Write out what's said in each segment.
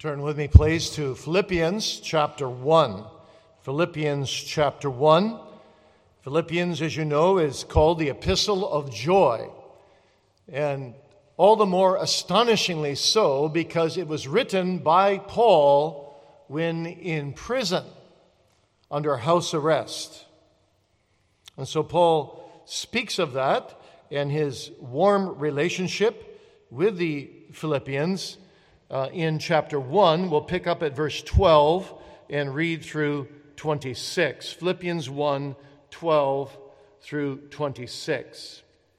Turn with me, please, to Philippians chapter 1. Philippians chapter 1. Philippians, as you know, is called the Epistle of Joy. And all the more astonishingly so because it was written by Paul when in prison under house arrest. And so Paul speaks of that and his warm relationship with the Philippians in chapter 1. We'll pick up at verse 12 and read through 26. Philippians 1, 12 through 26.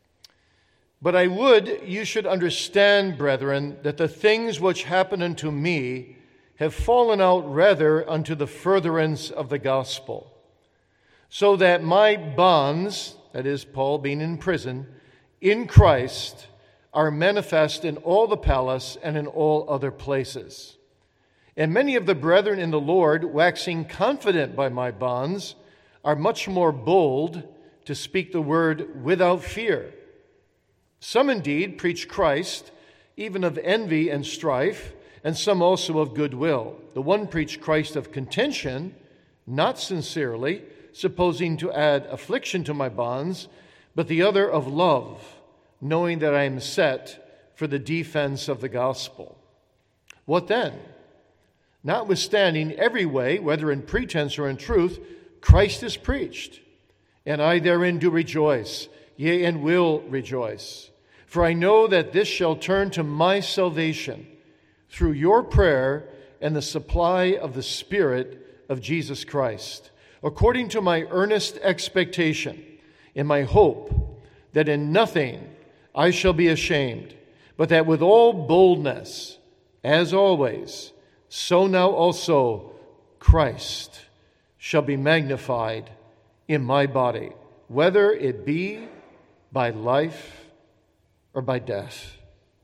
But I would you should understand, brethren, that the things which happen unto me have fallen out rather unto the furtherance of the gospel, so that my bonds, that is, Paul being in prison, in Christ are manifest in all the palace and in all other places. And many of the brethren in the Lord, waxing confident by my bonds, are much more bold to speak the word without fear. Some indeed preach Christ, even of envy and strife, and some also of goodwill. The one preached Christ of contention, not sincerely, supposing to add affliction to my bonds, but the other of love, knowing that I am set for the defense of the gospel. What then? Notwithstanding every way, whether in pretense or in truth, Christ is preached, and I therein do rejoice, yea, and will rejoice. For I know that this shall turn to my salvation through your prayer and the supply of the Spirit of Jesus Christ, according to my earnest expectation and my hope that in nothing I shall be ashamed, but that with all boldness, as always, so now also Christ shall be magnified in my body, whether it be by life or by death.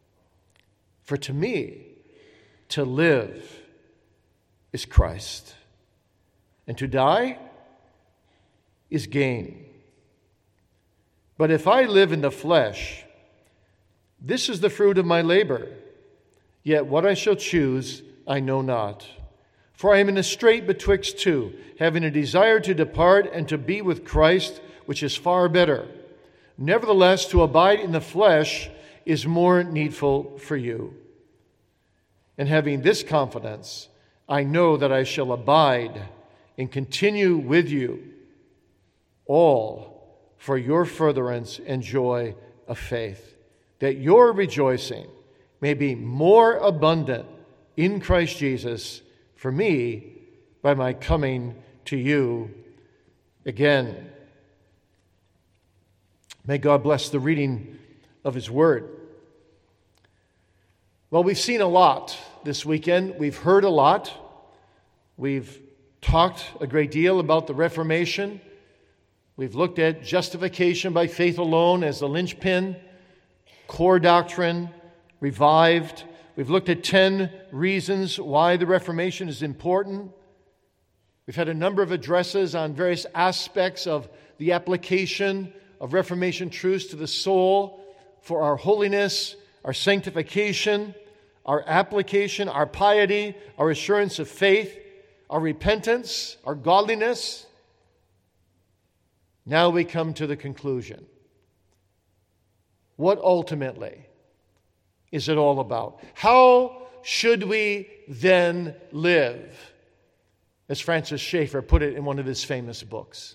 For to me, to live is Christ, and to die is gain. But if I live in the flesh, this is the fruit of my labor. Yet what I shall choose, I know not. For I am in a strait betwixt two, having a desire to depart and to be with Christ, which is far better. Nevertheless, to abide in the flesh is more needful for you. And having this confidence, I know that I shall abide and continue with you, all for your furtherance and joy of faith, that your rejoicing may be more abundant in Christ Jesus for me by my coming to you again. May God bless the reading of His Word. Well, we've seen a lot this weekend. We've heard a lot. We've talked a great deal about the Reformation. We've looked at justification by faith alone as the linchpin, core doctrine, revived. We've looked at 10 reasons why the Reformation is important. We've had a number of addresses on various aspects of the application of Reformation truths to the soul for our holiness, our sanctification, our application, our piety, our assurance of faith, our repentance, our godliness. Now we come to the conclusion. What ultimately is it all about? How should we then live? As Francis Schaeffer put it in one of his famous books.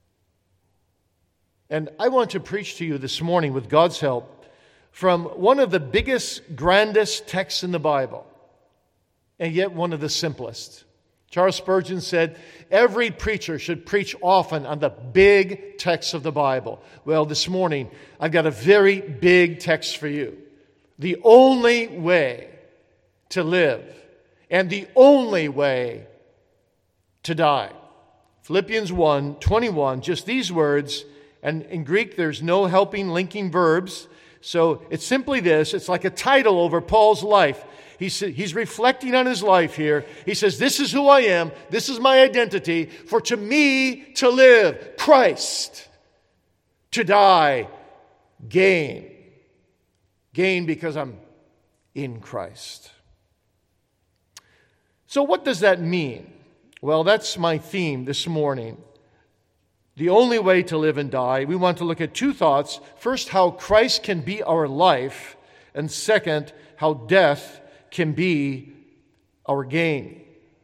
And I want to preach to you this morning, with God's help, from one of the biggest, grandest texts in the Bible, and yet one of the simplest. Charles Spurgeon said, every preacher should preach often on the big texts of the Bible. Well, this morning, I've got a very big text for you. The only way to live and the only way to die. Philippians 1:21, just these words, and in Greek there's no helping linking verbs, so it's simply this. It's like a title over Paul's life. He's reflecting on his life here. He says, this is who I am. This is my identity. For to me to live, Christ. To die, gain. Gain because I'm in Christ. So what does that mean? Well, that's my theme this morning. The only way to live and die. We want to look at two thoughts. First, how Christ can be our life. And second, how death can be our gain.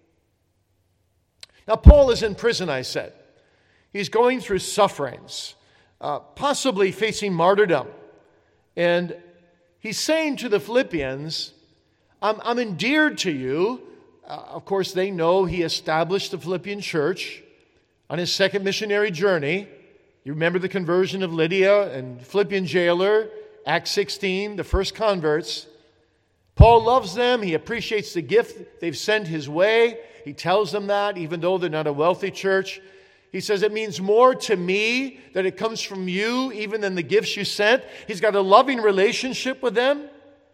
Now, Paul is in prison, I said. He's going through sufferings, possibly facing martyrdom. And he's saying to the Philippians, I'm endeared to you. Of course, they know he established the Philippian church on his second missionary journey. You remember the conversion of Lydia and Philippian jailer, Acts 16, the first converts. Paul loves them. He appreciates the gift they've sent his way. He tells them that, even though they're not a wealthy church. He says, it means more to me that it comes from you, even than the gifts you sent. He's got a loving relationship with them.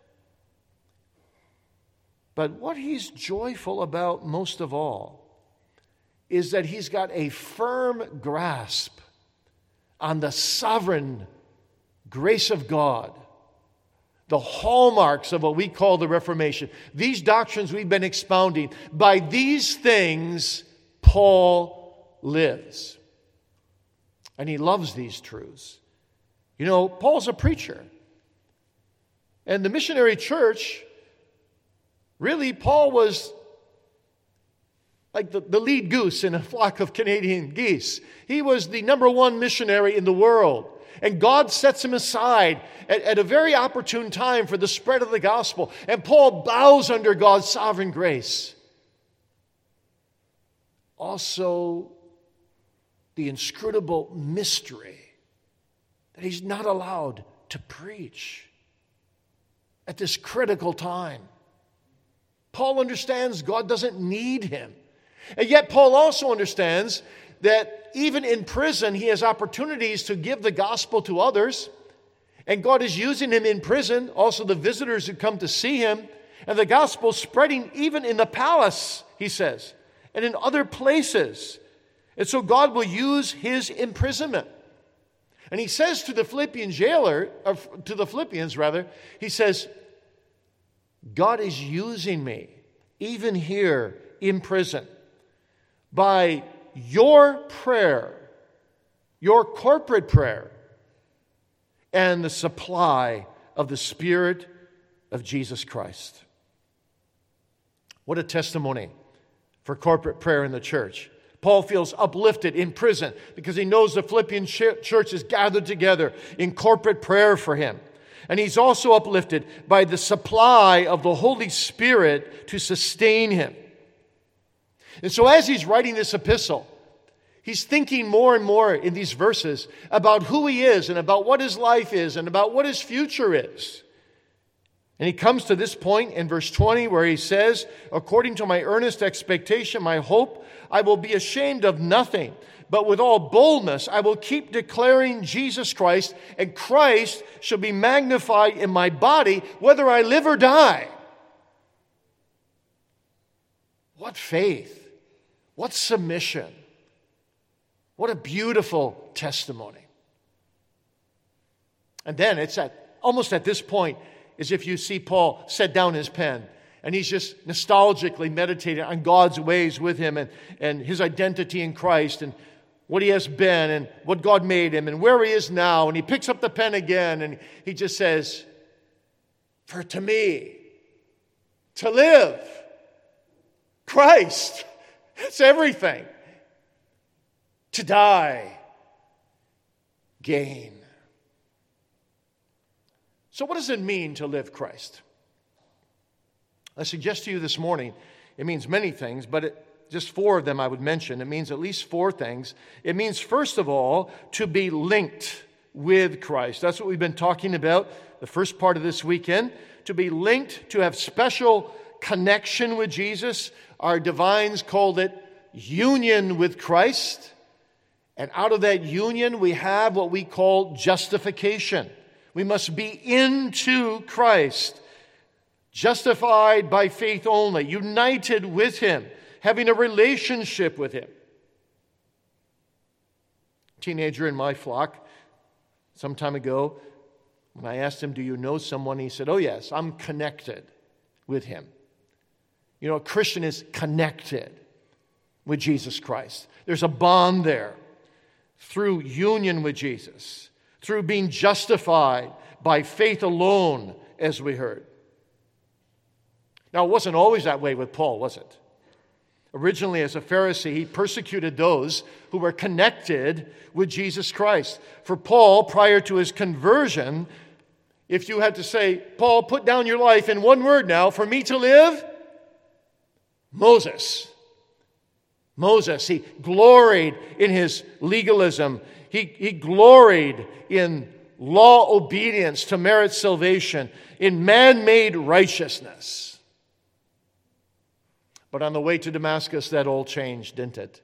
But what he's joyful about most of all is that he's got a firm grasp on the sovereign grace of God, the hallmarks of what we call the Reformation. These doctrines we've been expounding, by these things Paul lives. And he loves these truths. You know, Paul's a preacher. And the missionary church, really, Paul was like the lead goose in a flock of Canadian geese. He was the number one missionary in the world. And God sets him aside at a very opportune time for the spread of the gospel. And Paul bows under God's sovereign grace. Also, the inscrutable mystery that he's not allowed to preach at this critical time. Paul understands God doesn't need him. And yet Paul also understands that even in prison, he has opportunities to give the gospel to others. And God is using him in prison, also the visitors who come to see him. And the gospel spreading even in the palace, he says, and in other places. And so God will use his imprisonment. And he says to the Philippian jailer, or to the Philippians rather, he says, God is using me, even here in prison, by your prayer, your corporate prayer, and the supply of the Spirit of Jesus Christ. What a testimony for corporate prayer in the church. Paul feels uplifted in prison because he knows the Philippian church is gathered together in corporate prayer for him. And he's also uplifted by the supply of the Holy Spirit to sustain him. And so as he's writing this epistle, he's thinking more and more in these verses about who he is and about what his life is and about what his future is. And he comes to this point in verse 20 where he says, according to my earnest expectation, my hope, I will be ashamed of nothing, but with all boldness I will keep declaring Jesus Christ, and Christ shall be magnified in my body, whether I live or die. What faith! What submission! What a beautiful testimony. And then it's almost at this point as if you see Paul set down his pen and he's just nostalgically meditating on God's ways with him and his identity in Christ and what he has been and what God made him and where he is now. And he picks up the pen again and he just says, for to me, to live, Christ, that's everything. To die, gain. So what does it mean to live Christ? I suggest to you this morning, it means many things, but just four of them I would mention. It means at least four things. It means, first of all, to be linked with Christ. That's what we've been talking about the first part of this weekend. To be linked, to have special connection with Jesus. Our divines called it union with Christ. And out of that union, we have what we call justification. We must be into Christ, justified by faith only, united with Him, having a relationship with Him. A teenager in my flock, some time ago, when I asked him, do you know someone? He said, oh yes, I'm connected with him. You know, a Christian is connected with Jesus Christ. There's a bond there through union with Jesus, through being justified by faith alone, as we heard. Now, it wasn't always that way with Paul, was it? Originally, as a Pharisee, he persecuted those who were connected with Jesus Christ. For Paul, prior to his conversion, if you had to say, Paul, put down your life in one word now, for me to live, Moses. Moses, he gloried in his legalism. He gloried in law obedience to merit salvation, in man-made righteousness. But on the way to Damascus, that all changed, didn't it?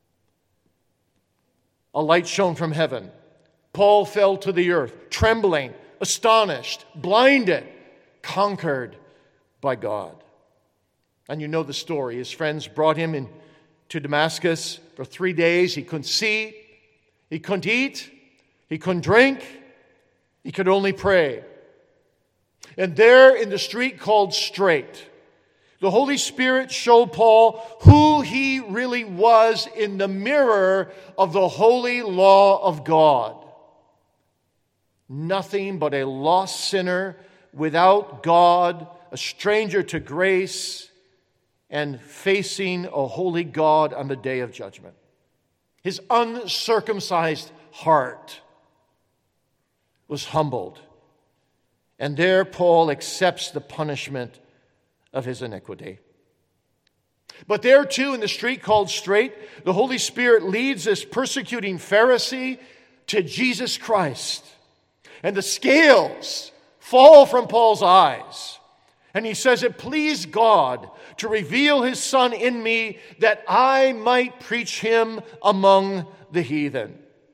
A light shone from heaven. Paul fell to the earth, trembling, astonished, blinded, conquered by God. And you know the story. His friends brought him to Damascus for 3 days. He couldn't see, he couldn't eat, he couldn't drink, he could only pray. And there in the street called Straight, the Holy Spirit showed Paul who he really was in the mirror of the holy law of God. Nothing but a lost sinner without God, a stranger to grace, and facing a holy God on the day of judgment. His uncircumcised heart was humbled. And there Paul accepts the punishment of his iniquity. But there too, in the street called Straight, the Holy Spirit leads this persecuting Pharisee to Jesus Christ. And the scales fall from Paul's eyes. And he says, it pleased God to reveal his Son in me that I might preach him among the heathen.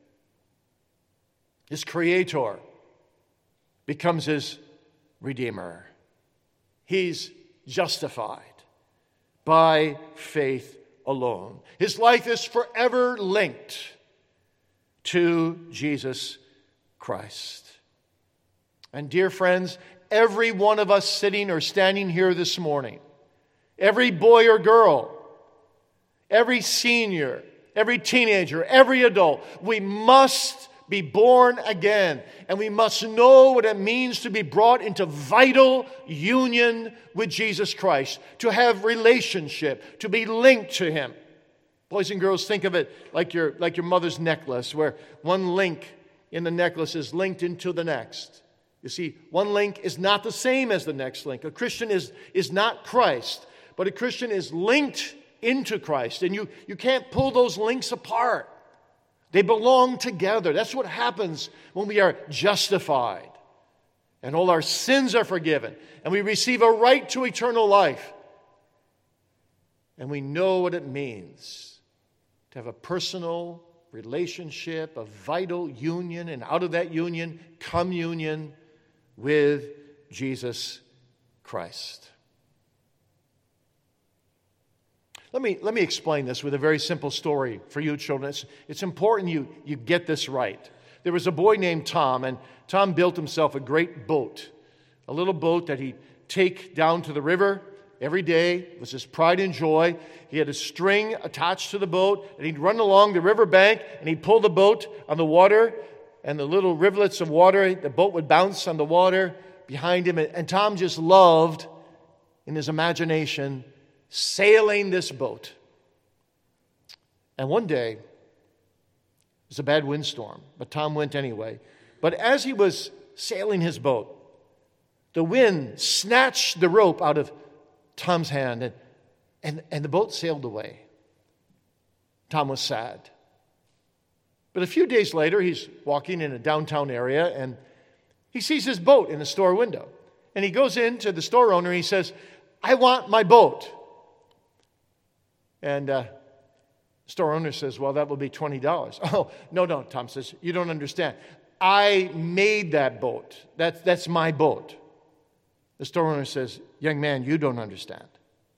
His Creator becomes his Redeemer. He's justified by faith alone. His life is forever linked to Jesus Christ. And dear friends, every one of us sitting or standing here this morning, every boy or girl, every senior, every teenager, every adult, we must be born again. And we must know what it means to be brought into vital union with Jesus Christ, to have relationship, to be linked to Him. Boys and girls, think of it like your mother's necklace, where one link in the necklace is linked into the next. You see, one link is not the same as the next link. A Christian is not Christ, but a Christian is linked into Christ. And you can't pull those links apart. They belong together. That's what happens when we are justified. And all our sins are forgiven. And we receive a right to eternal life. And we know what it means to have a personal relationship, a vital union, and out of that union, communion with Jesus Christ. Let me explain this with a very simple story for you children. It's important you get this right. There was a boy named Tom, and Tom built himself a great boat, a little boat that he'd take down to the river every day. It was his pride and joy. He had a string attached to the boat, and he'd run along the river bank, and he'd pull the boat on the water, and the little rivulets of water, the boat would bounce on the water behind him. And Tom just loved, in his imagination, sailing this boat. And one day, it was a bad windstorm, but Tom went anyway. But as he was sailing his boat, the wind snatched the rope out of Tom's hand, and the boat sailed away. Tom was sad. But a few days later, he's walking in a downtown area, and he sees his boat in the store window. And he goes into the store owner, and he says, "I want my boat." And the store owner says, "Well, that will be $20. "Oh, no, Tom says, "you don't understand. I made that boat. That's my boat." The store owner says, "Young man, you don't understand.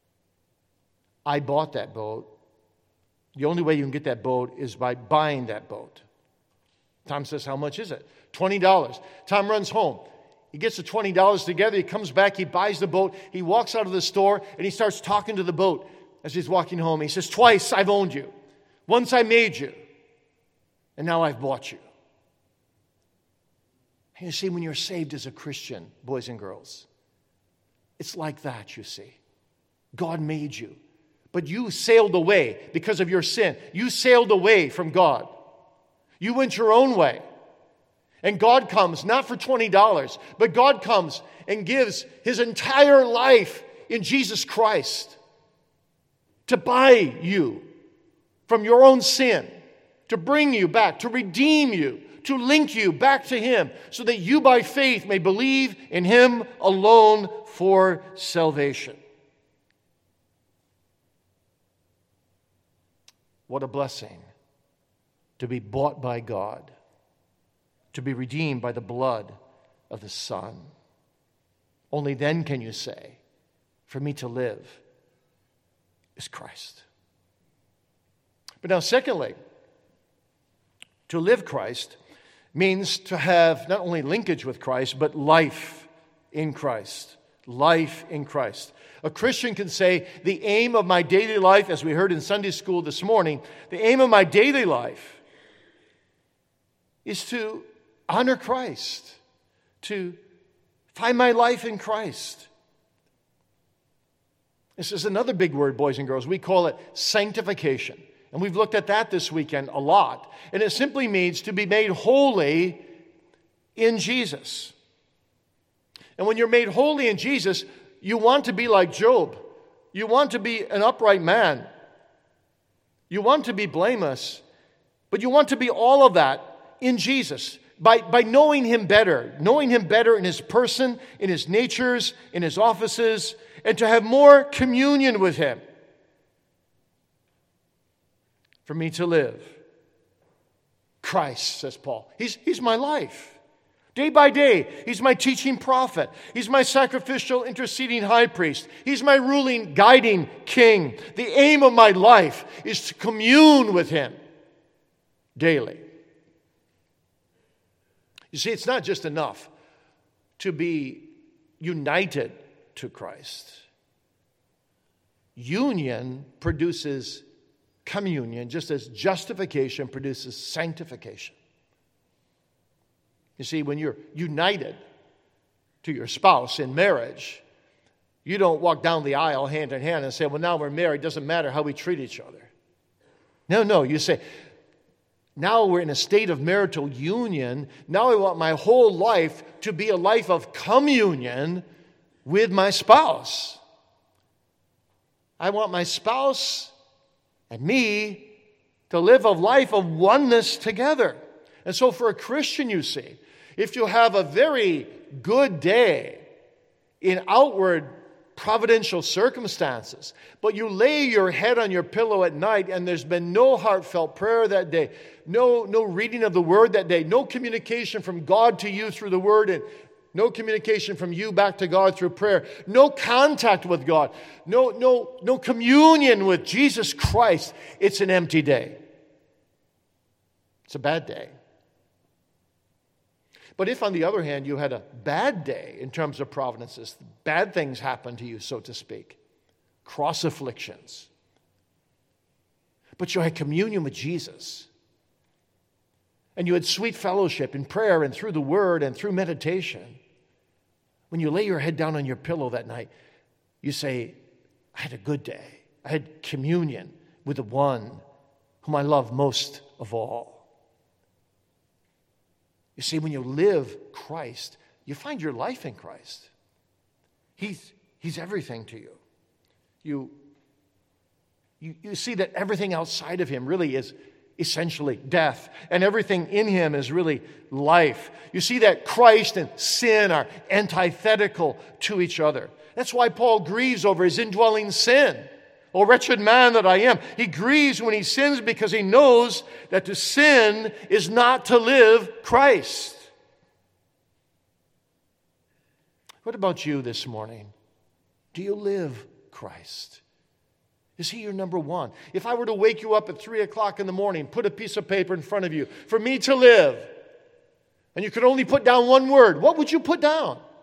I bought that boat. The only way you can get that boat is by buying that boat." Tom says, "How much is it?" $20. Tom runs home. He gets the $20 together. He comes back. He buys the boat. He walks out of the store, and he starts talking to the boat as he's walking home. He says, twice I've owned you. Once I made you, and now I've bought you. And you see, when you're saved as a Christian, boys and girls, it's like that, you see. God made you. But you sailed away because of your sin. You sailed away from God. You went your own way. And God comes, not for $20, but God comes and gives His entire life in Jesus Christ to buy you from your own sin, to bring you back, to redeem you, to link you back to Him, so that you by faith may believe in Him alone for salvation. What a blessing to be bought by God, to be redeemed by the blood of the Son. Only then can you say, for me to live is Christ. But now, secondly, to live Christ means to have not only linkage with Christ, but life in Christ. Life in Christ. A Christian can say, the aim of my daily life, as we heard in Sunday school this morning, the aim of my daily life is to honor Christ, to find my life in Christ. This is another big word, boys and girls. We call it sanctification. And we've looked at that this weekend a lot. And it simply means to be made holy in Jesus. And when you're made holy in Jesus, you want to be like Job. You want to be an upright man. You want to be blameless. But you want to be all of that in Jesus by knowing Him better in His person, in His natures, in His offices, and to have more communion with Him. For me to live, Christ, says Paul. He's my life. Day by day, He's my teaching prophet. He's my sacrificial, interceding high priest. He's my ruling, guiding king. The aim of my life is to commune with Him daily. You see, it's not just enough to be united to Christ. Union produces communion, just as justification produces sanctification. You see, when you're united to your spouse in marriage, you don't walk down the aisle hand in hand and say, well, now we're married, doesn't matter how we treat each other. No, you say, now we're in a state of marital union. Now I want my whole life to be a life of communion with my spouse. I want my spouse and me to live a life of oneness together. And so for a Christian, you see, if you have a very good day in outward providential circumstances, but you lay your head on your pillow at night and there's been no heartfelt prayer that day, no reading of the Word that day, no communication from God to you through the Word, and no communication from you back to God through prayer, no contact with God, no communion with Jesus Christ, it's an empty day. It's a bad day. But if, on the other hand, you had a bad day in terms of providences, bad things happened to you, so to speak, cross afflictions, but you had communion with Jesus, and you had sweet fellowship in prayer and through the Word and through meditation, when you lay your head down on your pillow that night, you say, I had a good day. I had communion with the one whom I love most of all. You see, when you live Christ, you find your life in Christ. He's everything to you. You see that everything outside of Him really is essentially death, and everything in Him is really life. You see that Christ and sin are antithetical to each other. That's why Paul grieves over his indwelling sin. Oh, wretched man that I am. He grieves when he sins because he knows that to sin is not to live Christ. What about you this morning? Do you live Christ? Is He your number one? If I were to wake you up at 3 o'clock in the morning, put a piece of paper in front of you, for me to live, and you could only put down one word, what would you put down?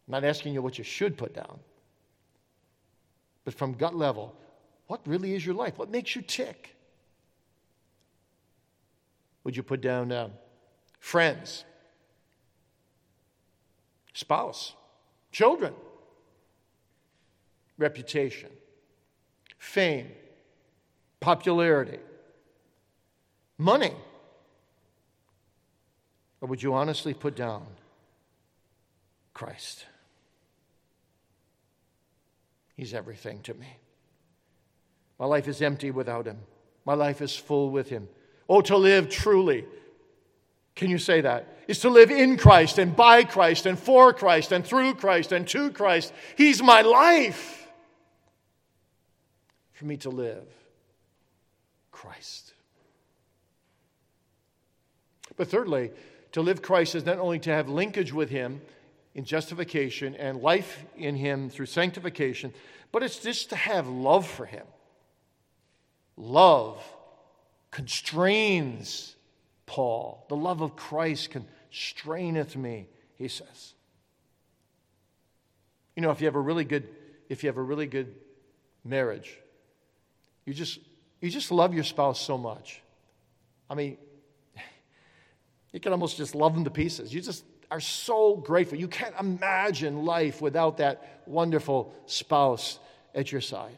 I'm not asking you what you should put down. But from gut level, what really is your life? What makes you tick? Would you put down friends, spouse, children, reputation, fame, popularity, money? Or would you honestly put down Christ? He's everything to me. My life is empty without him. My life is full with him. Oh, to live truly, can you say that? Is to live in Christ and by Christ and for Christ and through Christ and to Christ. He's my life. For me to live, Christ. But thirdly, to live Christ is not only to have linkage with him in justification and life in him through sanctification, but it's just to have love for him. Love constrains Paul. The love of Christ constraineth me, he says. You know, if you have a really good marriage, you just love your spouse so much. I mean, you can almost just love them to pieces. You just are so grateful. You can't imagine life without that wonderful spouse at your side.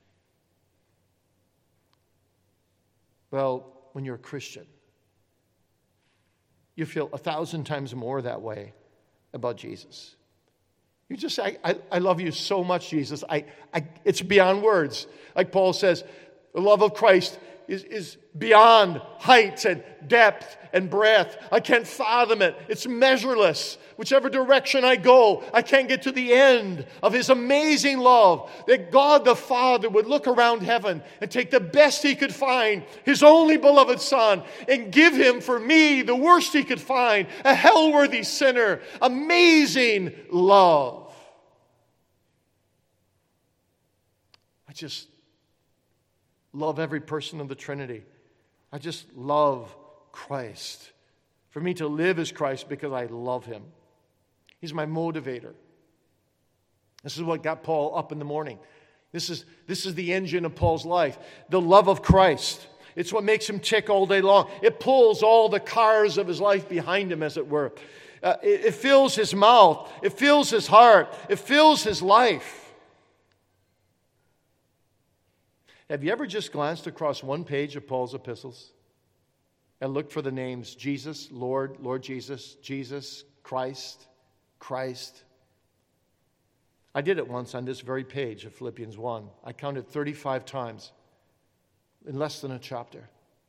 Well, when you're a Christian, you feel 1,000 times more that way about Jesus. You just say, I love you so much, Jesus. It's beyond words. Like Paul says, the love of Christ is beyond height and depth and breadth. I can't fathom it. It's measureless. Whichever direction I go, I can't get to the end of his amazing love. That God the Father would look around heaven and take the best he could find, his only beloved Son, and give him for me the worst he could find, a hell-worthy sinner. Amazing love. I just love every person of the Trinity. I just love Christ. For me to live is Christ because I love him. He's my motivator. This is what got Paul up in the morning. This is the engine of Paul's life. The love of Christ. It's what makes him tick all day long. It pulls all the cars of his life behind him, as it were. It fills his mouth. It fills his heart. It fills his life. Have you ever just glanced across one page of Paul's epistles and looked for the names Jesus, Lord, Lord Jesus, Jesus, Christ, Christ? I did it once on this very page of Philippians 1. I counted 35 times in less than a chapter.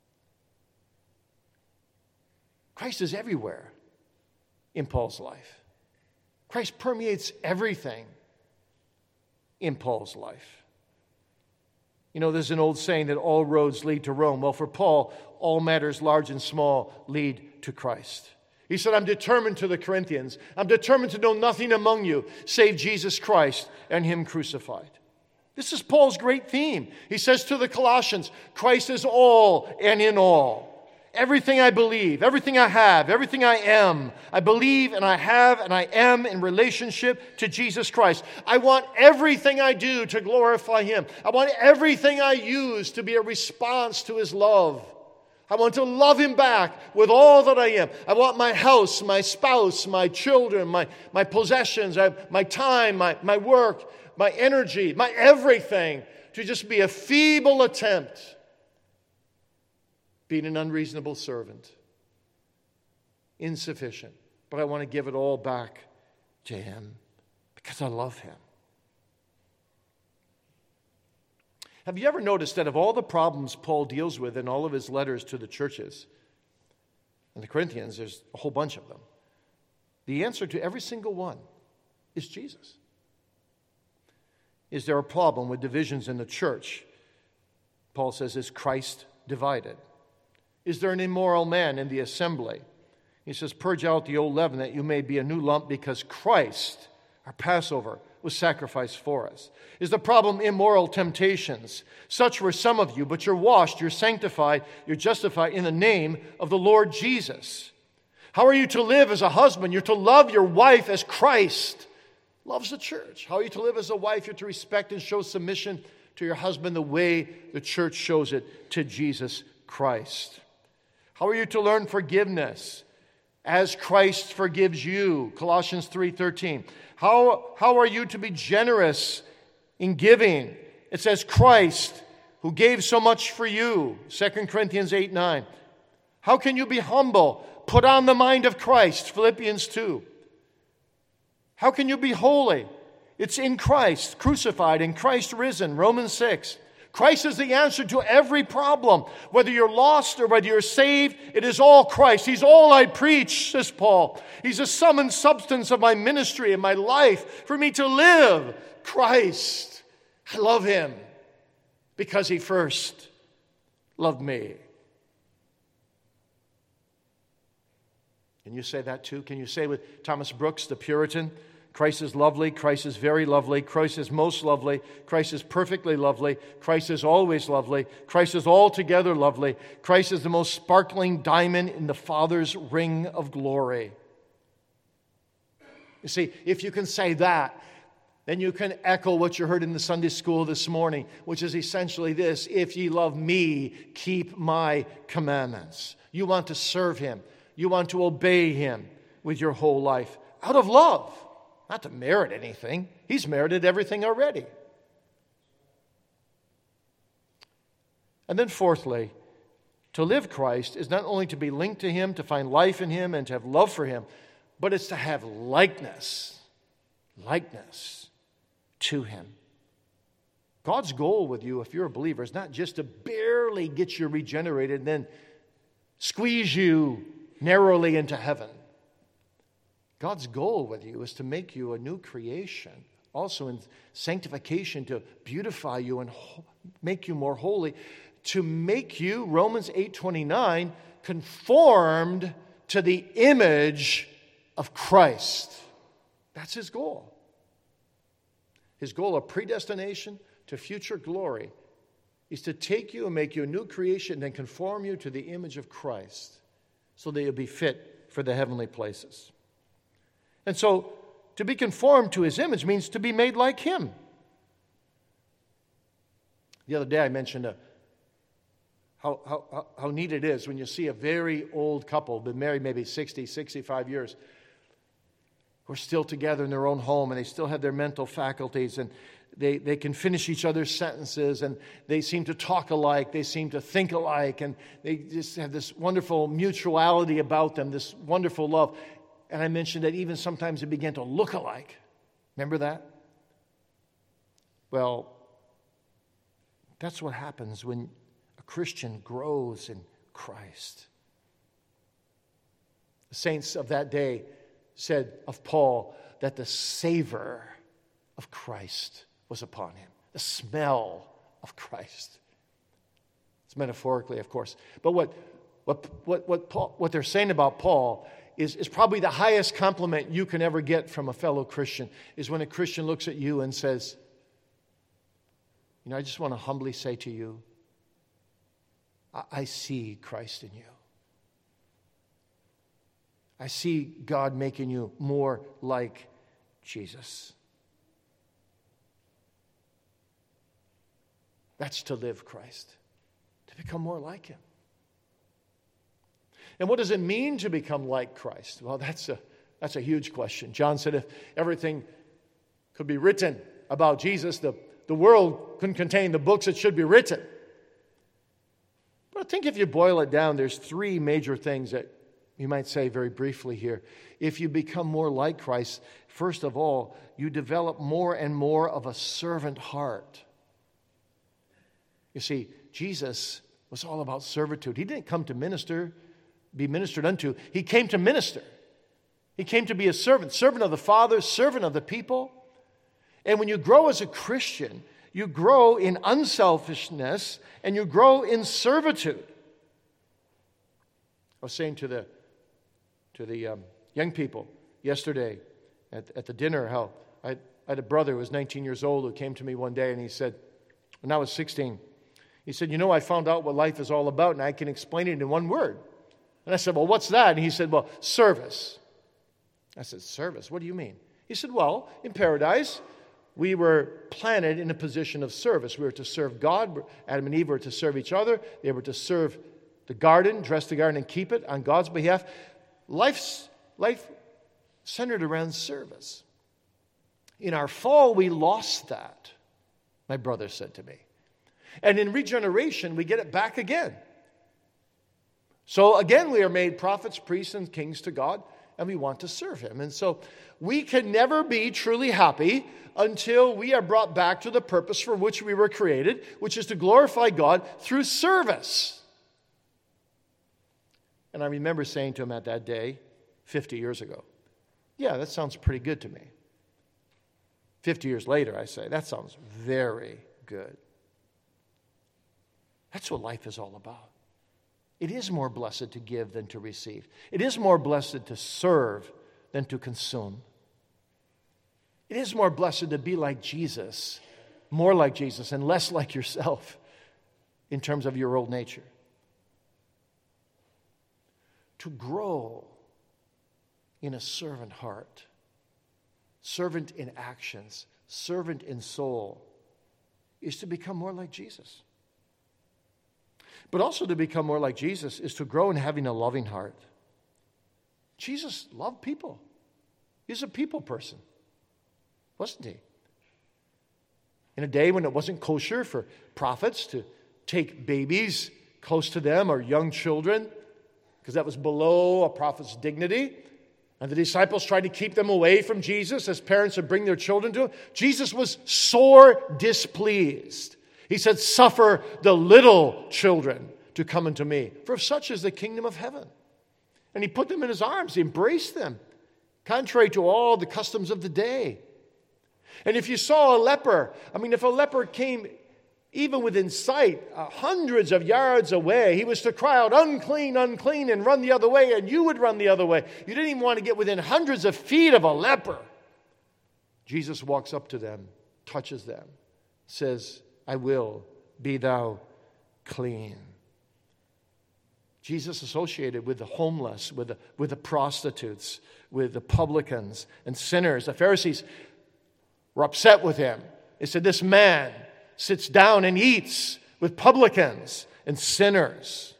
Christ is everywhere in Paul's life. Christ permeates everything in Paul's life. You know, there's an old saying that all roads lead to Rome. Well, for Paul, all matters large and small lead to Christ. He said, I'm determined to the Corinthians. I'm determined to know nothing among you save Jesus Christ and him crucified. This is Paul's great theme. He says to the Colossians, Christ is all and in all. Everything I believe, everything I have, everything I am, I believe and I have and I am in relationship to Jesus Christ. I want everything I do to glorify him. I want everything I use to be a response to his love. I want to love him back with all that I am. I want my house, my spouse, my children, my possessions, my time, my work, my energy, my everything to just be a feeble attempt being an unreasonable servant, insufficient. But I want to give it all back to him because I love him. Have you ever noticed that of all the problems Paul deals with in all of his letters to the churches, and the Corinthians, there's a whole bunch of them, the answer to every single one is Jesus. Is there a problem with divisions in the church? Paul says, is Christ divided? Is there an immoral man in the assembly? He says, purge out the old leaven that you may be a new lump because Christ, our Passover, was sacrificed for us. Is the problem immoral temptations? Such were some of you, but you're washed, you're sanctified, you're justified in the name of the Lord Jesus. How are you to live as a husband? You're to love your wife as Christ loves the church. How are you to live as a wife? You're to respect and show submission to your husband the way the church shows it to Jesus Christ. How are you to learn forgiveness? As Christ forgives you. Colossians 3:13. How are you to be generous in giving? It says Christ, who gave so much for you. 2 Corinthians 8:9. How can you be humble? Put on the mind of Christ. Philippians 2. How can you be holy? It's in Christ, crucified, in Christ risen. Romans 6. Christ is the answer to every problem. Whether you're lost or whether you're saved, it is all Christ. He's all I preach, says Paul. He's the sum and substance of my ministry and my life for me to live. Christ. I love Him because He first loved me. Can you say that too? Can you say with Thomas Brooks, the Puritan, Christ is lovely, Christ is very lovely, Christ is most lovely, Christ is perfectly lovely, Christ is always lovely, Christ is altogether lovely, Christ is the most sparkling diamond in the Father's ring of glory. You see, if you can say that, then you can echo what you heard in the Sunday school this morning, which is essentially this: if ye love me, keep my commandments. You want to serve Him. You want to obey Him with your whole life out of love, not to merit anything. He's merited everything already. And then fourthly, to live Christ is not only to be linked to Him, to find life in Him, and to have love for Him, but it's to have likeness to Him. God's goal with you, if you're a believer, is not just to barely get you regenerated and then squeeze you narrowly into heaven. God's goal with you is to make you a new creation, also in sanctification, to beautify you and make you more holy, to make you, Romans 8:29, conformed to the image of Christ. That's His goal. His goal of predestination to future glory is to take you and make you a new creation and then conform you to the image of Christ, so that you'll be fit for the heavenly places. And so, to be conformed to His image means to be made like Him. The other day I mentioned how neat it is when you see a very old couple, been married maybe 60, 65 years, who are still together in their own home, and they still have their mental faculties, and they can finish each other's sentences, and they seem to talk alike, they seem to think alike, and they just have this wonderful mutuality about them, this wonderful love. And I mentioned that even sometimes they begin to look alike. Remember that? Well, that's what happens when a Christian grows in Christ. The saints of that day said of Paul that the savor of Christ was upon him. The smell of Christ. It's metaphorically, of course. But what they're saying about Paul is probably the highest compliment you can ever get from a fellow Christian, is when a Christian looks at you and says, I just want to humbly say to you, I see Christ in you. I see God making you more like Jesus. That's to live Christ, to become more like Him. And what does it mean to become like Christ? Well, that's a huge question. John said if everything could be written about Jesus, the world couldn't contain the books that should be written. But I think if you boil it down, there's three major things that you might say very briefly here. If you become more like Christ, first of all, you develop more and more of a servant heart. You see, Jesus was all about servitude. He didn't come to be ministered unto. He came to minister. He came to be a servant of the Father, servant of the people. And when you grow as a Christian, you grow in unselfishness and you grow in servitude. I was saying to the young people yesterday at the dinner how I had a brother who was 19 years old who came to me one day and he said, when I was 16, he said, I found out what life is all about and I can explain it in one word. And I said, well, what's that? And he said, well, service. I said, service? What do you mean? He said, well, in paradise, we were planted in a position of service. We were to serve God. Adam and Eve were to serve each other. They were to serve the garden, dress the garden, and keep it on God's behalf. Life centered around service. In our fall, we lost that, my brother said to me. And in regeneration, we get it back again. So again, we are made prophets, priests, and kings to God, and we want to serve Him. And so we can never be truly happy until we are brought back to the purpose for which we were created, which is to glorify God through service. And I remember saying to him at that day, 50 years ago, yeah, that sounds pretty good to me. 50 years later, I say, that sounds very good. That's what life is all about. It is more blessed to give than to receive. It is more blessed to serve than to consume. It is more blessed to be like Jesus, more like Jesus, and less like yourself in terms of your old nature. To grow in a servant heart, servant in actions, servant in soul, is to become more like Jesus. But also to become more like Jesus is to grow in having a loving heart. Jesus loved people. He's a people person, wasn't he? In a day when it wasn't kosher for prophets to take babies close to them or young children, because that was below a prophet's dignity, and the disciples tried to keep them away from Jesus as parents would bring their children to him, Jesus was sore displeased. He said, suffer the little children to come unto me, for such is the kingdom of heaven. And he put them in his arms. He embraced them, contrary to all the customs of the day. And if you saw a leper, if a leper came even within sight, hundreds of yards away, he was to cry out, unclean, unclean, and run the other way, and you would run the other way. You didn't even want to get within hundreds of feet of a leper. Jesus walks up to them, touches them, says, I will, be thou clean. Jesus associated with the homeless, with the prostitutes, with the publicans and sinners. The Pharisees were upset with him. They said, this man sits down and eats with publicans and sinners.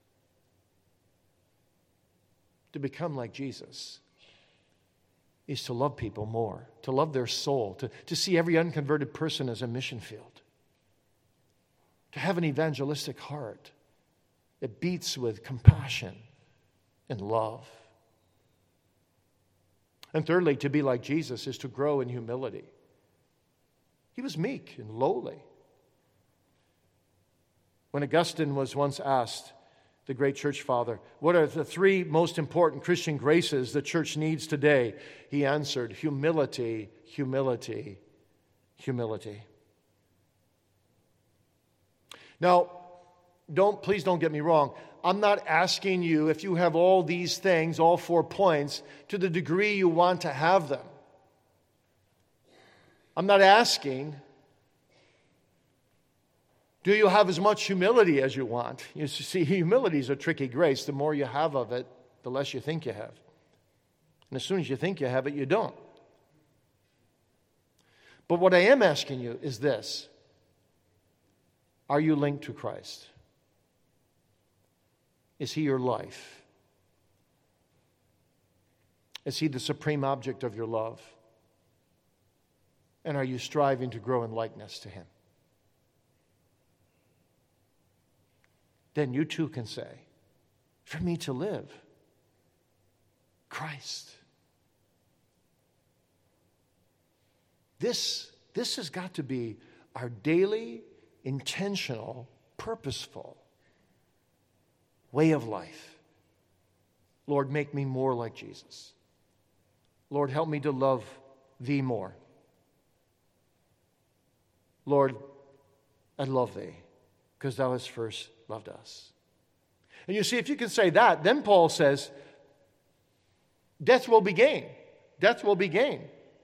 To become like Jesus is to love people more, to love their soul, to see every unconverted person as a mission field. To have an evangelistic heart that beats with compassion and love. And thirdly, to be like Jesus is to grow in humility. He was meek and lowly. When Augustine was once asked, the great church father, what are the three most important Christian graces the church needs today? He answered, humility, humility, humility. Now, please don't get me wrong. I'm not asking you if you have all these things, all 4 points, to the degree you want to have them. I'm not asking, do you have as much humility as you want? You see, humility is a tricky grace. The more you have of it, the less you think you have. And as soon as you think you have it, you don't. But what I am asking you is this. Are you linked to Christ? Is He your life? Is He the supreme object of your love? And are you striving to grow in likeness to Him? Then you too can say, for me to live, Christ. This has got to be our daily, intentional, purposeful way of life. Lord, make me more like Jesus. Lord, help me to love Thee more. Lord, I love Thee because Thou hast first loved us. And you see, if you can say that, then Paul says, death will be gain. Death will be gain.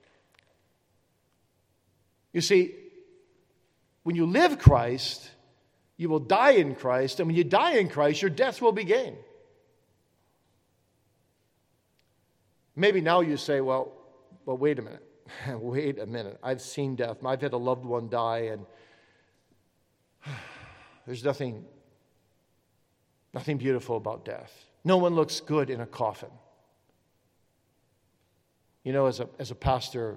You see, when you live Christ, you will die in Christ. And when you die in Christ, your death will be gain. Maybe now you say, well, wait a minute. Wait a minute. I've seen death. I've had a loved one die, and there's nothing beautiful about death. No one looks good in a coffin. You know, as a pastor,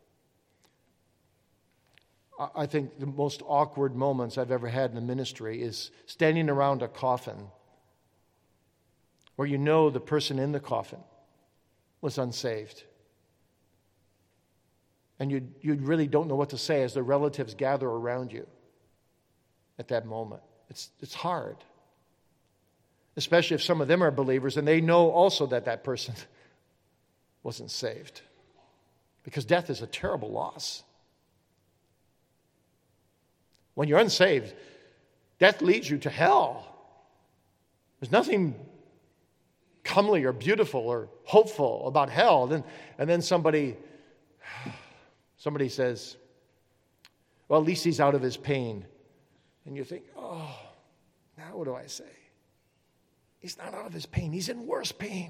I think the most awkward moments I've ever had in the ministry is standing around a coffin where you know the person in the coffin was unsaved. And you really don't know what to say as the relatives gather around you at that moment. It's hard. Especially if some of them are believers and they know also that person wasn't saved. Because death is a terrible loss. When you're unsaved, death leads you to hell. There's nothing comely or beautiful or hopeful about hell. And then somebody says, well, at least he's out of his pain. And you think, oh, now what do I say? He's not out of his pain. He's in worse pain.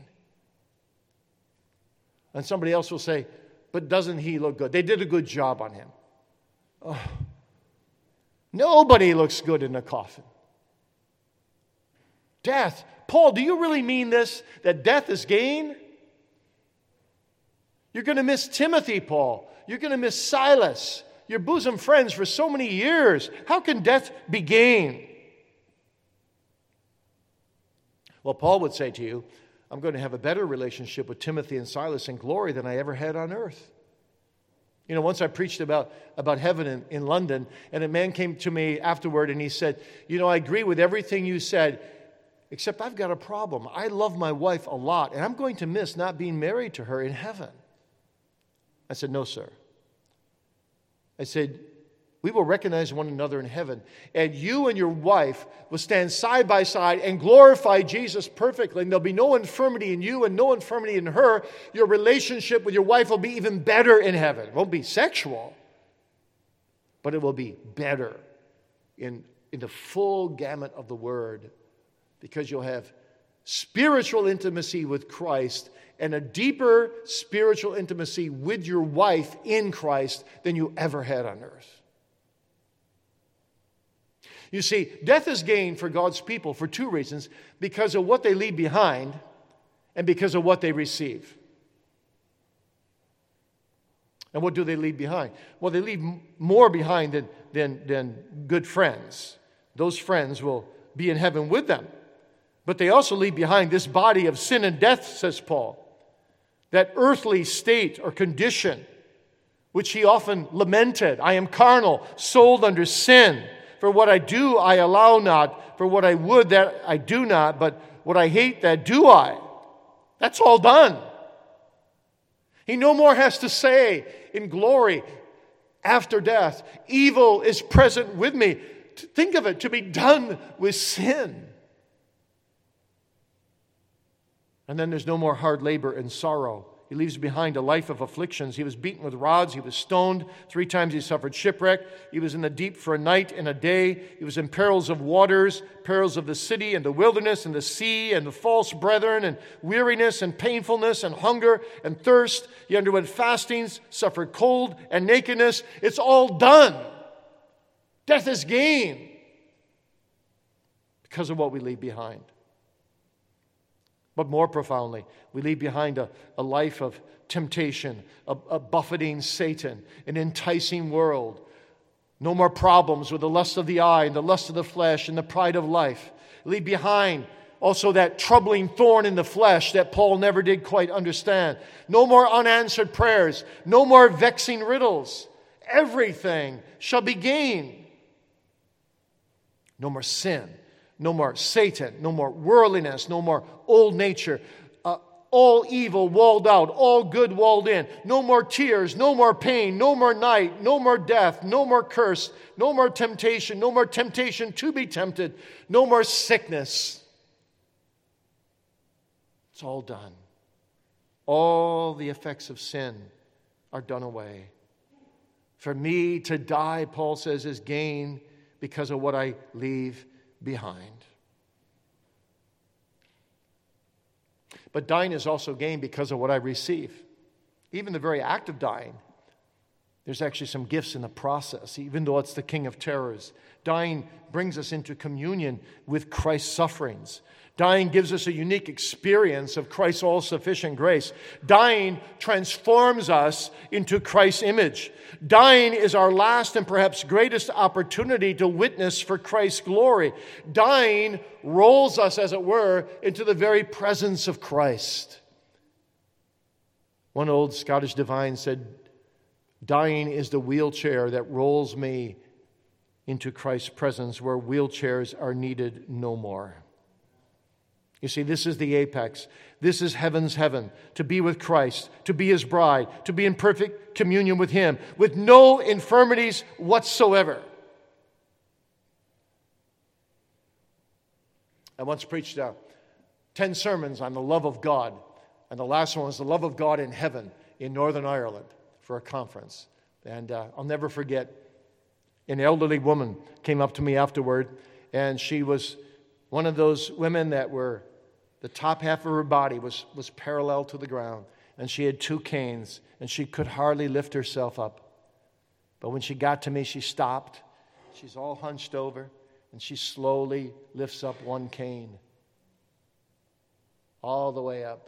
And somebody else will say, but doesn't he look good? They did a good job on him. Oh, nobody looks good in a coffin. Death. Paul, do you really mean this? That death is gain? You're going to miss Timothy, Paul. You're going to miss Silas, your bosom friends for so many years. How can death be gain? Well, Paul would say to you, I'm going to have a better relationship with Timothy and Silas in glory than I ever had on earth. You know, once I preached about heaven in London, and a man came to me afterward and he said, you know, I agree with everything you said, except I've got a problem. I love my wife a lot, and I'm going to miss not being married to her in heaven. I said, no, sir. I said, we will recognize one another in heaven, and you and your wife will stand side by side and glorify Jesus perfectly, and there'll be no infirmity in you and no infirmity in her. Your relationship with your wife will be even better in heaven. It won't be sexual, but it will be better in the full gamut of the word, because you'll have spiritual intimacy with Christ and a deeper spiritual intimacy with your wife in Christ than you ever had on earth. You see, death is gain for God's people for two reasons: because of what they leave behind and because of what they receive. And what do they leave behind? Well, they leave more behind than good friends. Those friends will be in heaven with them. But they also leave behind this body of sin and death, says Paul. That earthly state or condition, which he often lamented. I am carnal, sold under sin. For what I do, I allow not. For what I would, that I do not. But what I hate, that do I. That's all done. He no more has to say in glory after death, evil is present with me. Think of it, to be done with sin. And then there's no more hard labor and sorrow. He leaves behind a life of afflictions. He was beaten with rods. He was stoned. 3 times he suffered shipwreck. He was in the deep for a night and a day. He was in perils of waters, perils of the city and the wilderness and the sea and the false brethren, and weariness and painfulness and hunger and thirst. He underwent fastings, suffered cold and nakedness. It's all done. Death is gain because of what we leave behind. But more profoundly, we leave behind a life of temptation, a buffeting Satan, an enticing world. No more problems with the lust of the eye and the lust of the flesh and the pride of life. Leave behind also that troubling thorn in the flesh that Paul never did quite understand. No more unanswered prayers. No more vexing riddles. Everything shall be gain. No more sin. No more Satan, no more worldliness, no more old nature. All evil walled out, all good walled in. No more tears, no more pain, no more night, no more death, no more curse, no more temptation to be tempted, no more sickness. It's all done. All the effects of sin are done away. For me to die, Paul says, is gain because of what I leave behind. But dying is also gain because of what I receive. even the very act of dying, there's actually some gifts in the process, even though it's the king of terrors. Dying brings us into communion with Christ's sufferings. Dying gives us a unique experience of Christ's all-sufficient grace. Dying transforms us into Christ's image. Dying is our last and perhaps greatest opportunity to witness for Christ's glory. Dying rolls us, as it were, into the very presence of Christ. One old Scottish divine said, dying is the wheelchair that rolls me into Christ's presence where wheelchairs are needed no more. You see, this is the apex. This is heaven's heaven, to be with Christ, to be His bride, to be in perfect communion with Him, with no infirmities whatsoever. I once preached 10 sermons on the love of God, and the last one was the love of God in heaven in Northern Ireland for a conference. And I'll never forget, an elderly woman came up to me afterward, and she was one of those women that were, the top half of her body was parallel to the ground, and she had 2 canes, and she could hardly lift herself up. But when she got to me, she stopped. She's all hunched over, and she slowly lifts up 1 cane, all the way up.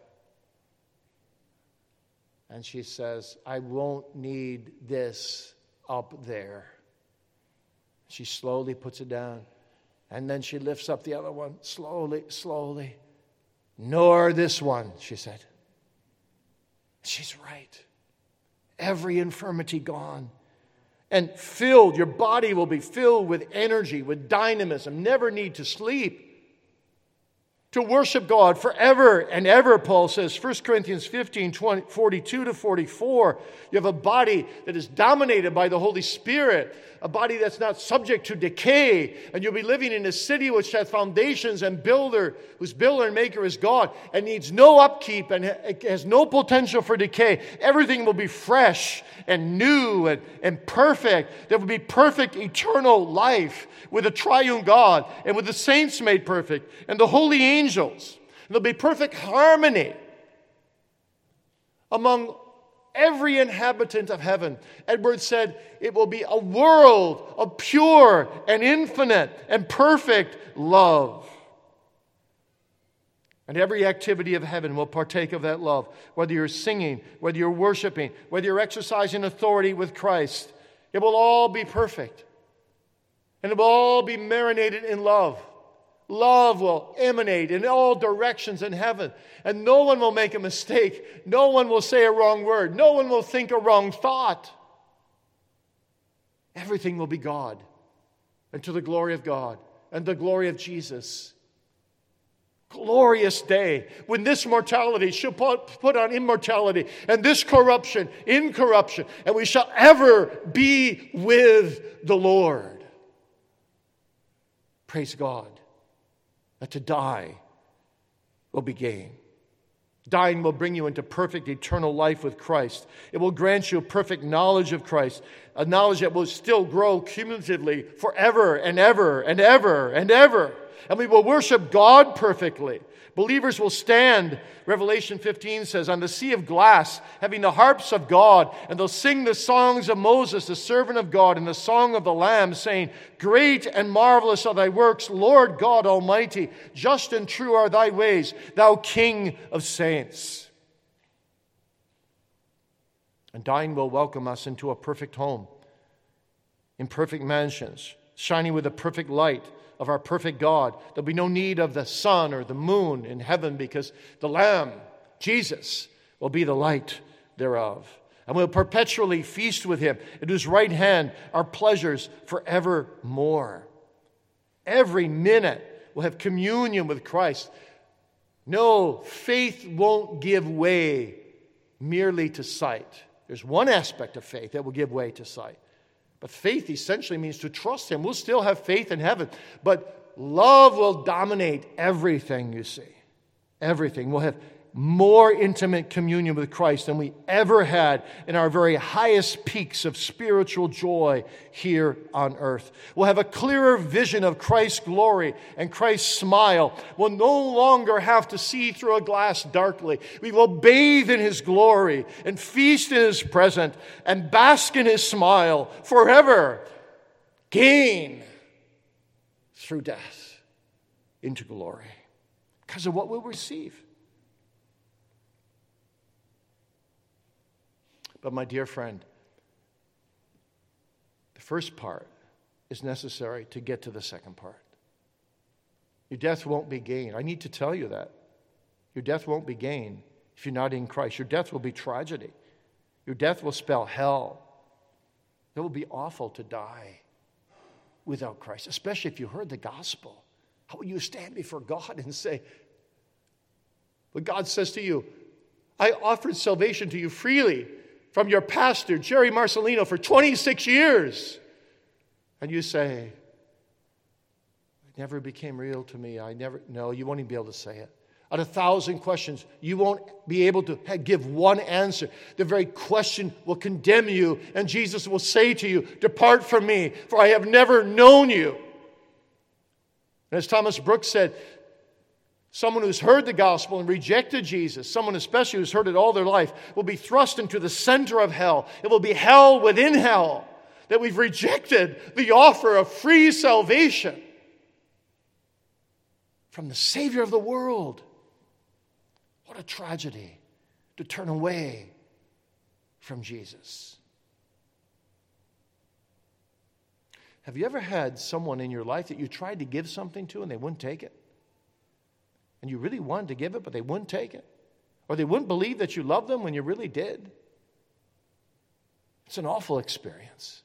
And she says, I won't need this up there. She slowly puts it down. And then she lifts up the other one, slowly, slowly. Nor this one, she said. She's right. Every infirmity gone. And filled, your body will be filled with energy, with dynamism. Never need to sleep. To worship God forever and ever, Paul says, 1 Corinthians 15, 42 to 44. You have a body that is dominated by the Holy Spirit, a body that's not subject to decay, and you'll be living in a city which has foundations and whose builder and maker is God, and needs no upkeep and has no potential for decay. Everything will be fresh and new and perfect. There will be perfect eternal life with a triune God and with the saints made perfect and the holy angels. There'll be perfect harmony among every inhabitant of heaven. Edwards said it will be a world of pure and infinite and perfect love. And every activity of heaven will partake of that love. Whether you're singing, whether you're worshiping, whether you're exercising authority with Christ, it will all be perfect. And it will all be marinated in love. Love will emanate in all directions in heaven. And no one will make a mistake. No one will say a wrong word. No one will think a wrong thought. Everything will be God. And to the glory of God and the glory of Jesus. Glorious day when this mortality shall put on immortality and this corruption incorruption, and we shall ever be with the Lord. Praise God that to die will be gain. Dying will bring you into perfect eternal life with Christ. It will grant you perfect knowledge of Christ, a knowledge that will still grow cumulatively forever and ever and ever and ever. And we will worship God perfectly. Believers will stand, Revelation 15 says, on the sea of glass, having the harps of God, and they'll sing the songs of Moses, the servant of God, and the song of the Lamb, saying, Great and marvelous are thy works, Lord God Almighty. Just and true are thy ways, thou King of saints. And dying will welcome us into a perfect home, in perfect mansions, shining with a perfect light of our perfect God. There'll be no need of the sun or the moon in heaven because the Lamb, Jesus, will be the light thereof. And we'll perpetually feast with Him. At His right hand are pleasures forevermore. Every minute we'll have communion with Christ. No, faith won't give way merely to sight. There's one aspect of faith that will give way to sight. But faith essentially means to trust Him. We'll still have faith in heaven. But love will dominate everything, you see. Everything. We'll have more intimate communion with Christ than we ever had in our very highest peaks of spiritual joy here on earth. We'll have a clearer vision of Christ's glory and Christ's smile. We'll no longer have to see through a glass darkly. We will bathe in His glory and feast in His presence and bask in His smile forever. Gain through death into glory because of what we'll receive. But my dear friend, the first part is necessary to get to the second part. Your death won't be gain. I need to tell you that. Your death won't be gain if you're not in Christ. Your death will be tragedy. Your death will spell hell. It will be awful to die without Christ, especially if you heard the gospel. How will you stand before God and say, but God says to you, I offered salvation to you freely from your pastor, Jerry Marcelino, for 26 years. And you say, it never became real to me. No, you won't even be able to say it. Out of 1,000 questions, you won't be able to give one answer. The very question will condemn you, and Jesus will say to you, depart from me, for I have never known you. And as Thomas Brooks said, someone who's heard the gospel and rejected Jesus, someone especially who's heard it all their life, will be thrust into the center of hell. It will be hell within hell, that we've rejected the offer of free salvation from the Savior of the world. What a tragedy to turn away from Jesus. Have you ever had someone in your life that you tried to give something to and they wouldn't take it? And you really wanted to give it, but they wouldn't take it? Or they wouldn't believe that you loved them when you really did? It's an awful experience.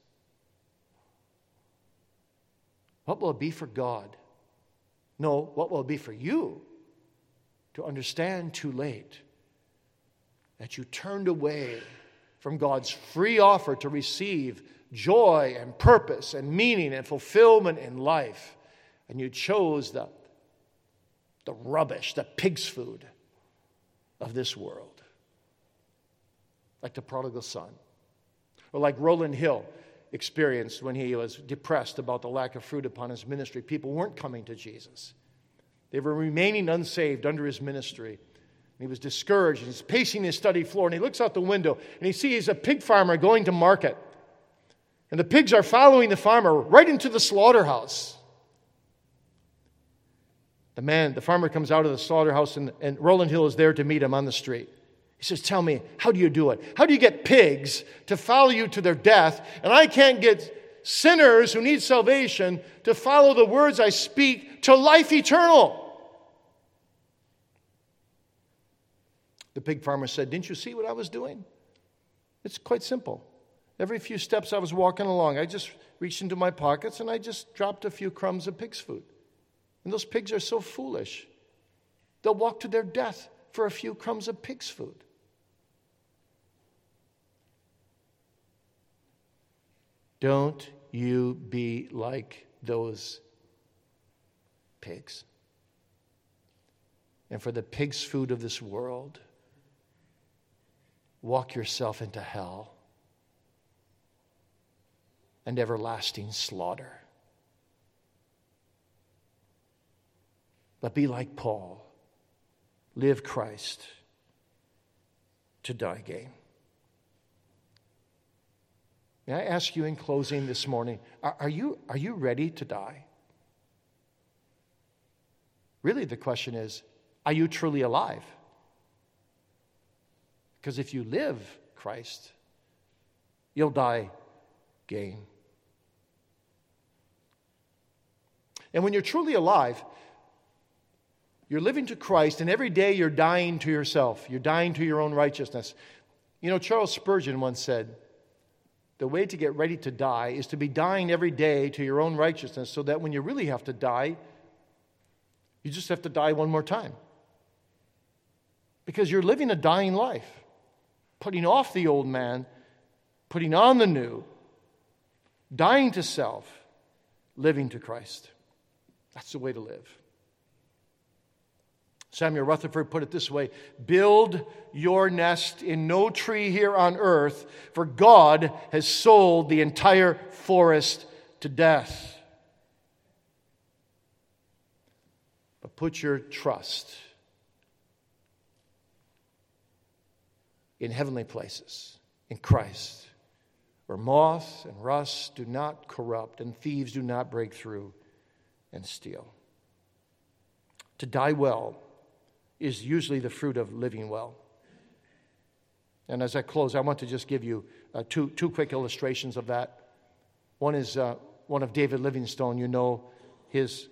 What will it be for God? No, what will it be for you to understand too late that you turned away from God's free offer to receive joy and purpose and meaning and fulfillment in life, and you chose the rubbish, the pig's food of this world, like the prodigal son, or like Roland Hill experienced when he was depressed about the lack of fruit upon his ministry. People weren't coming to Jesus. They were remaining unsaved under his ministry. He was discouraged. He's pacing his study floor, and he looks out the window, and he sees a pig farmer going to market. And the pigs are following the farmer right into the slaughterhouse. The farmer comes out of the slaughterhouse, and Roland Hill is there to meet him on the street. He says, tell me, how do you do it? How do you get pigs to follow you to their death, and I can't get sinners who need salvation to follow the words I speak to life eternal? The pig farmer said, didn't you see what I was doing? It's quite simple. Every few steps I was walking along, I just reached into my pockets and I just dropped a few crumbs of pig's food. And those pigs are so foolish. They'll walk to their death for a few crumbs of pig's food. Don't you be like those pigs. And for the pig's food of this world, walk yourself into hell and everlasting slaughter. But be like Paul. Live Christ, to die gain. May I ask you in closing this morning, are you ready to die? Really, the question is, are you truly alive? Because if you live Christ, you'll die gain. And when you're truly alive, you're living to Christ, and every day you're dying to yourself. You're dying to your own righteousness. You know, Charles Spurgeon once said, the way to get ready to die is to be dying every day to your own righteousness, so that when you really have to die, you just have to die one more time. Because you're living a dying life, putting off the old man, putting on the new, dying to self, living to Christ. That's the way to live. Samuel Rutherford put it this way: build your nest in no tree here on earth, for God has sold the entire forest to death. But put your trust in heavenly places, in Christ, where moth and rust do not corrupt and thieves do not break through and steal. To die well is usually the fruit of living well. And as I close, I want to just give you two quick illustrations of that. One is one of David Livingstone. You know, his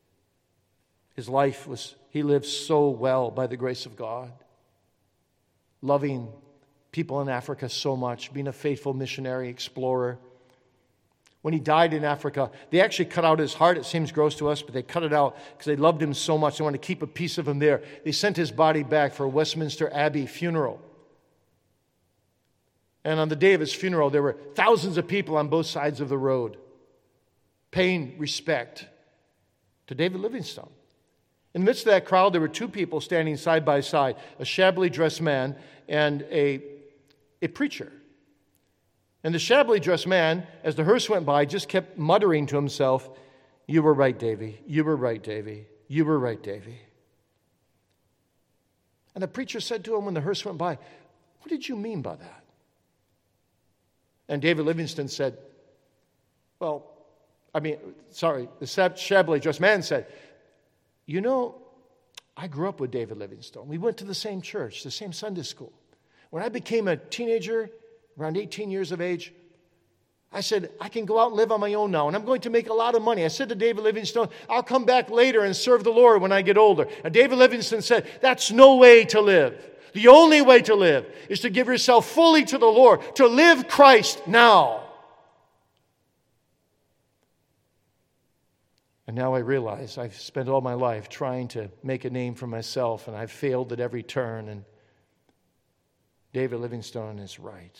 life was, he lived so well by the grace of God, loving people in Africa so much, being a faithful missionary, explorer. When he died in Africa, they actually cut out his heart. It seems gross to us, but they cut it out because they loved him so much. They wanted to keep a piece of him there. They sent his body back for a Westminster Abbey funeral. And on the day of his funeral, there were thousands of people on both sides of the road paying respect to David Livingstone. In the midst of that crowd, there were two people standing side by side, a shabbily dressed man and a preacher. And the shabbily dressed man, as the hearse went by, just kept muttering to himself, "You were right, Davy. You were right, Davy. You were right, Davy." And the preacher said to him when the hearse went by, "What did you mean by that?" And David Livingstone said, the shabbily dressed man said, "You know, I grew up with David Livingstone. We went to the same church, the same Sunday school. When I became a teenager, around 18 years of age, I said, I can go out and live on my own now, and I'm going to make a lot of money. I said to David Livingstone, I'll come back later and serve the Lord when I get older. And David Livingstone said, that's no way to live. The only way to live is to give yourself fully to the Lord, to live Christ now. And now I realize I've spent all my life trying to make a name for myself, and I've failed at every turn, and David Livingstone is right.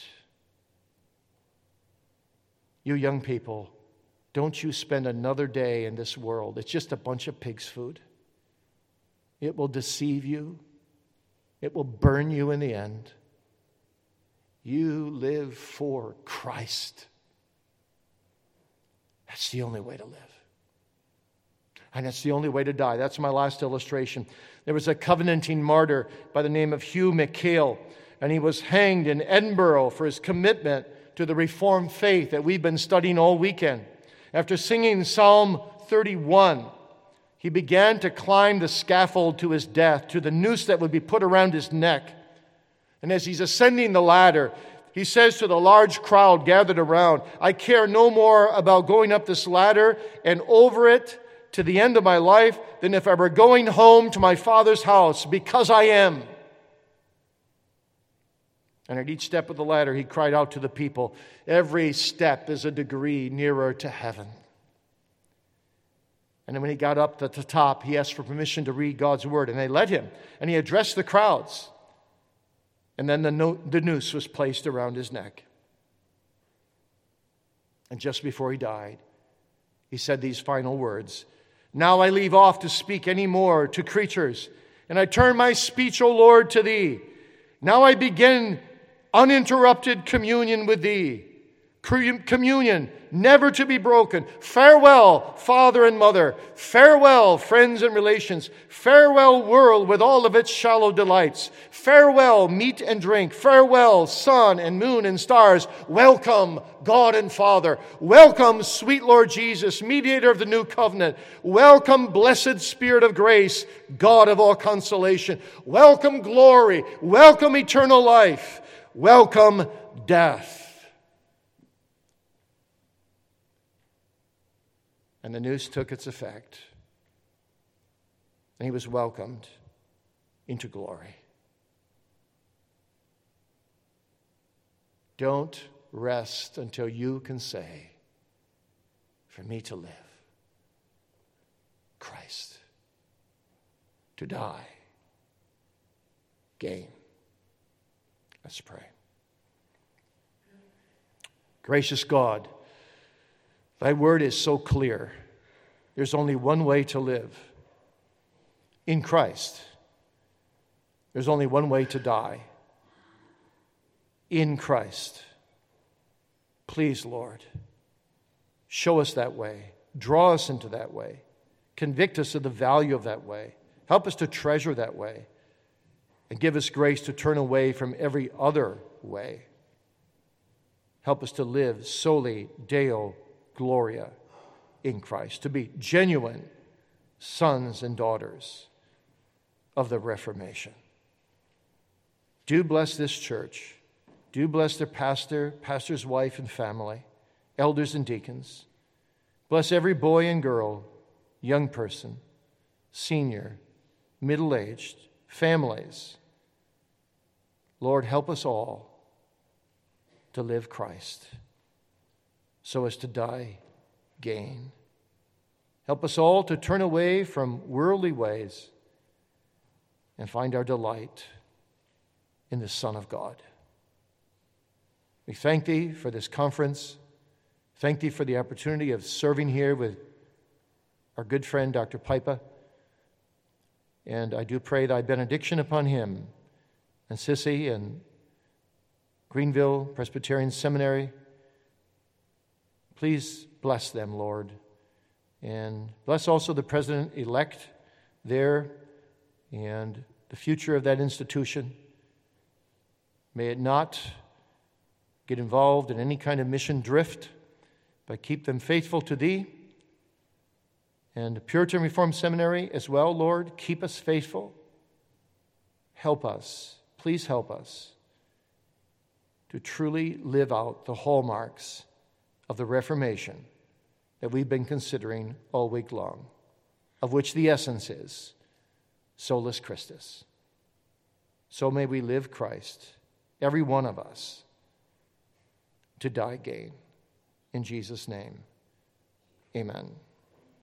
You young people, don't you spend another day in this world. It's just a bunch of pig's food. It will deceive you. It will burn you in the end. You live for Christ. That's the only way to live. And that's the only way to die. That's my last illustration. There was a covenanting martyr by the name of Hugh McHale, and he was hanged in Edinburgh for his commitment to the Reformed faith that we've been studying all weekend. After singing Psalm 31, he began to climb the scaffold to his death, to the noose that would be put around his neck. And as he's ascending the ladder, he says to the large crowd gathered around, I care no more about going up this ladder and over it to the end of my life than if I were going home to my Father's house, because I am. And at each step of the ladder, he cried out to the people, every step is a degree nearer to heaven. And then when he got up to the top, he asked for permission to read God's word, and they let him. And he addressed the crowds. And then the noose was placed around his neck. And just before he died, he said these final words, now I leave off to speak any more to creatures, and I turn my speech, O Lord, to thee. Now I begin uninterrupted communion with thee. Communion never to be broken. Farewell, father and mother. Farewell, friends and relations. Farewell, world with all of its shallow delights. Farewell, meat and drink. Farewell, sun and moon and stars. Welcome, God and Father. Welcome, sweet Lord Jesus, mediator of the new covenant. Welcome, blessed Spirit of grace, God of all consolation. Welcome, glory. Welcome, eternal life. Welcome, death. And the news took its effect. And he was welcomed into glory. Don't rest until you can say, for me to live, Christ. To die, gain. Let's pray. Gracious God, thy word is so clear. There's only one way to live, in Christ, There's only one way to die: in Christ. Please, Lord, show us that way. Draw us into that way. Convict us of the value of that way. Help us to treasure that way. And give us grace to turn away from every other way. Help us to live soli Deo Gloria in Christ, to be genuine sons and daughters of the Reformation. Do bless this church. Do bless their pastor, pastor's wife and family, elders and deacons. Bless every boy and girl, young person, senior, middle-aged, families. Lord, help us all to live Christ so as to die gain. Help us all to turn away from worldly ways and find our delight in the Son of God. We thank Thee for this conference. Thank Thee for the opportunity of serving here with our good friend, Dr. Pipa. And I do pray Thy benediction upon him and Sissy and Greenville Presbyterian Seminary. Please bless them, Lord. And bless also the president-elect there and the future of that institution. May it not get involved in any kind of mission drift, but keep them faithful to Thee. And the Puritan Reformed Seminary as well, Lord, keep us faithful. Help us, please help us to truly live out the hallmarks of the Reformation that we've been considering all week long, of which the essence is solus Christus. So may we live Christ, every one of us, to die gain. In Jesus' name, amen.